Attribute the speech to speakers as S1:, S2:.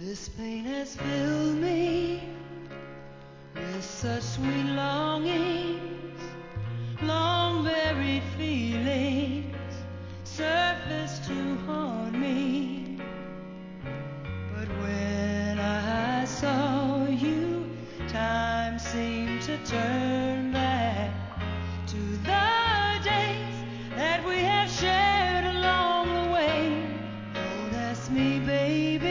S1: This pain has filled me with such sweet longings, long buried feelings surface to haunt me. But when I saw you, time seemed to turn back to the days that we have shared along the way. Don't ask me, baby,